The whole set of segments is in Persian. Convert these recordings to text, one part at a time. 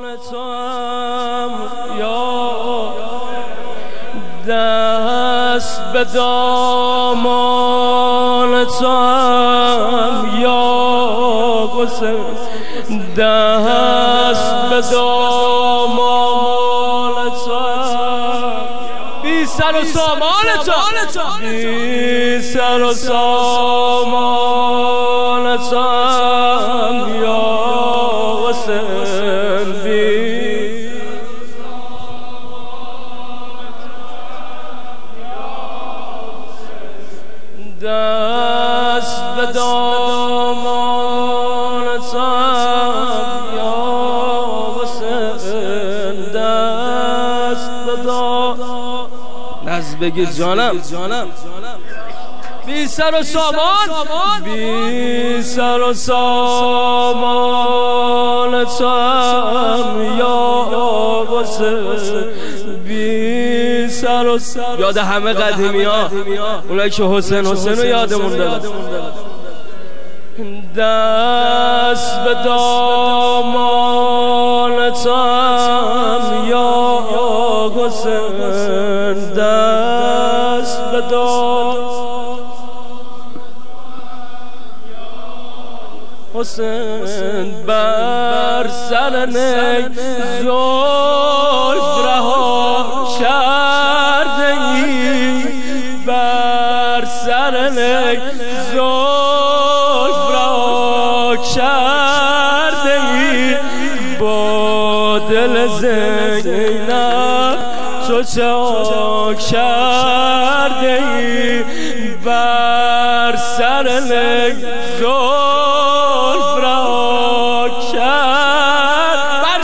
تو هم یا دست به دامان تو هم یا حسین دست به دامان تو هم بی سر و سامان تو بی سر و سامان تو هم یا حسین بی دست به دامان تو هم یا حسین دست به دامان نزد بگیر جانم بی سر و سامان بی سر و سامان تو هم یا حسین بی سر و سامان یاد همه قدیمی ها اونایی که حسین رو یادمون دارن دست به دامان تو هم یا حسین دست به دامان حسین بر سر نی زلف رها کرده ای بر سر نی زلف رها کرده ای با دل زینب تو چه کرده ای بر سر نی زلف رها کرد بر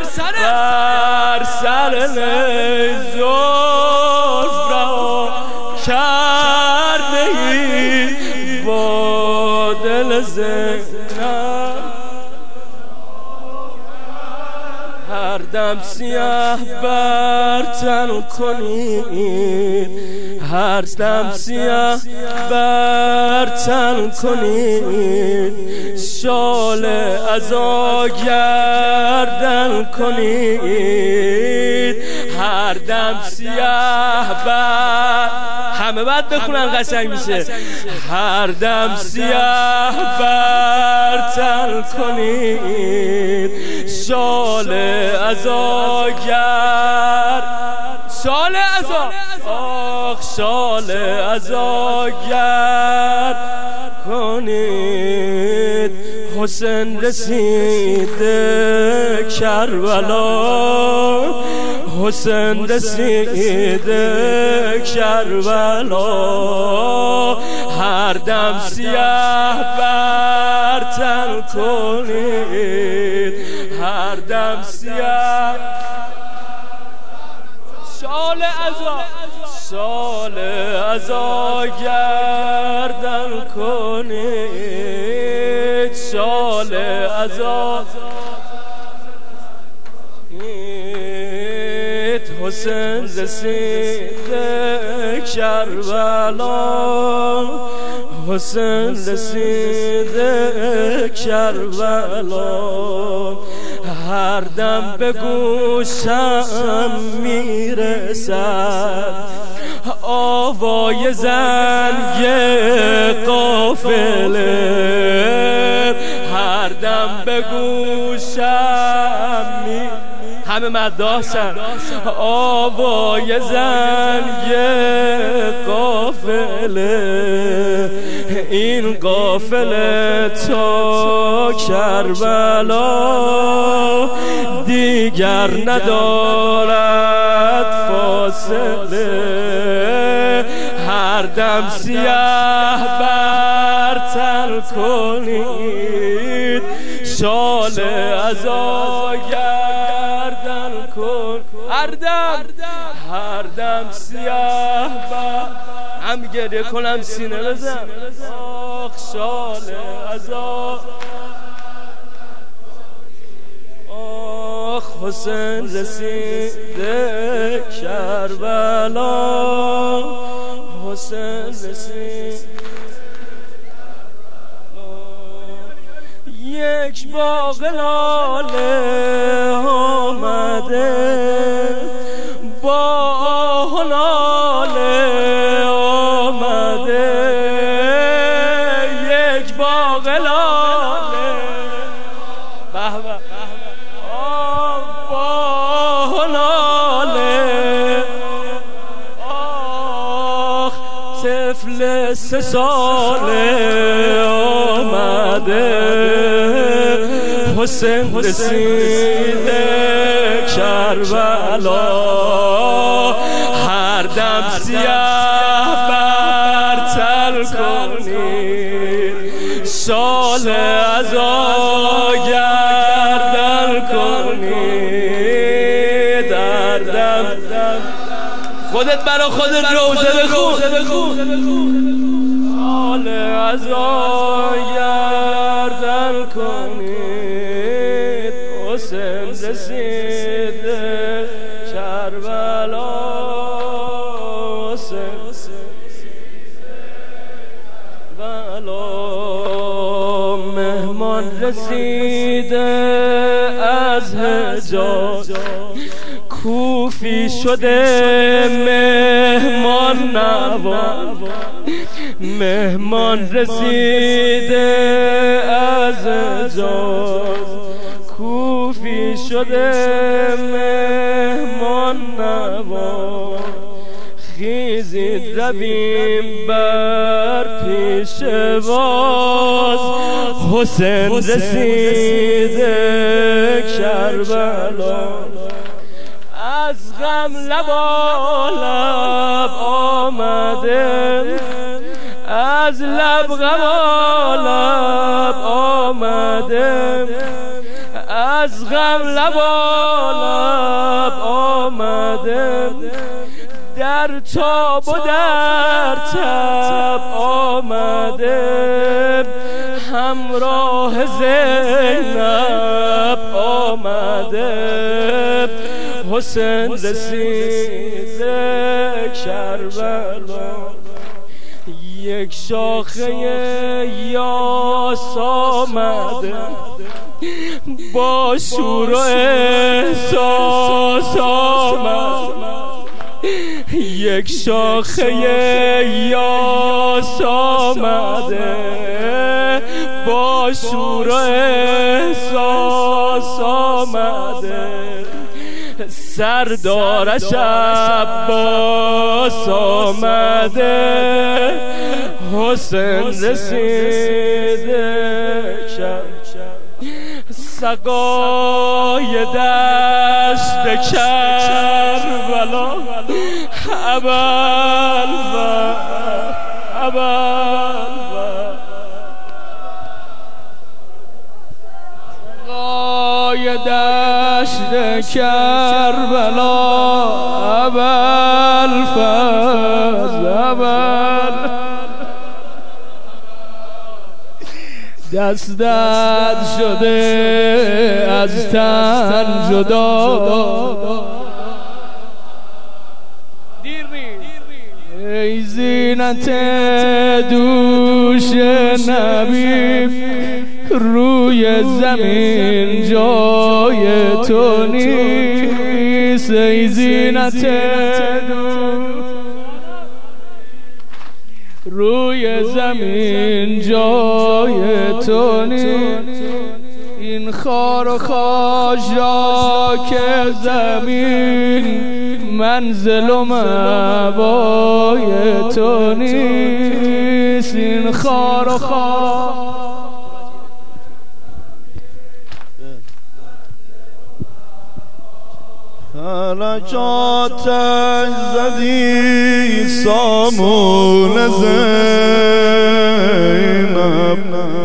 سر نی زلف رها کرده ای با دل زینب هر دم سیاه بر تن کنید هر دم سیاه بر تن کنید شال عزا گردن کنید هر دم سیاه بر همه بعد بخونن قشنگ میشه هر دم سیاه بر تن کنید شال عزا شال عزا آخ شال عزا کنید حسین رسیده کربلا حسین رسیده کربلا هر دم سیاه بر تن کنید هر دم سیاه شال عزا گردن کنید شال عزا حسین رسیده کربلا حسین رسیده کربلا هر دم به گوشم میرسد آوای زنگ قافله هر دم به گوشم همه مداشن آوای زنگ قافله این قافله تا کربلا دیگر ندارد فاصله هر دم سیاه بر تن کنید شال عزا گردن کن هر دم سیاه بر هم گریه کنم سینه بزن آخ شال عزا آخ حسین رسیده کربلا حسین رسید یک باغ لاله ها با ناله آخ طفل 3 ساله آمده حسین رسیده کربلا هر دم سیاه برتر کنید شال عزا گردن کنید در دم خودت برا خودت روزه بخون شال عزا گردن کنید حسین رسیده کربلا مهمان رسیده از حجاز کوفی شده مهمان نواز مهمان رسیده از حجاز کوفی شده مهمان نواز خیزید رویم بر پیش باز حسین رسیده کربلا از غم لبالب آمده از لب غمالب آمده از غم لبالب آمده در تاب و در تب آمده همراه زینب آمده حسین رسیده کربلا یک شاخه یاس آمده با شور و احساس آمده یک شاخه یاس آمده با شور و احساس آمده سردارش عباس آمده حسین رسیده سقای دشت کربلا سقای دشت کربلا دستت شده از تن جدا ای زینت دوش نبی روی زمین جای تو نیست ای زینت روی زمین جای تو نیست این خار و خاشاک زمین منزل و مأوای تو نیست این خار و حرکاتش زدی سامون زینب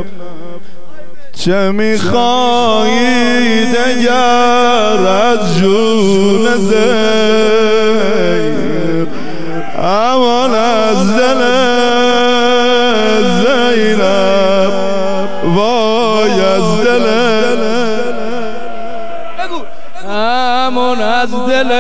چه میخوایی دگر از جون زینب امان از دل زینب وای از دل امان از دل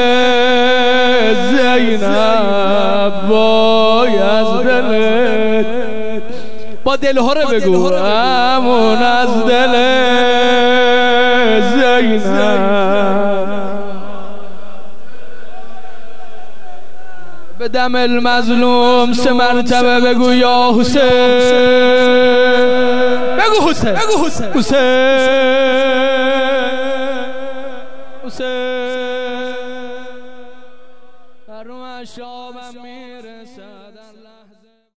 زینب وای از دل با دلها رو بگو امان از دل زینب به دم المظلوم 3 مرتبه بگو یا حسین بگو حسین حسین حسین در رو شامم میرسد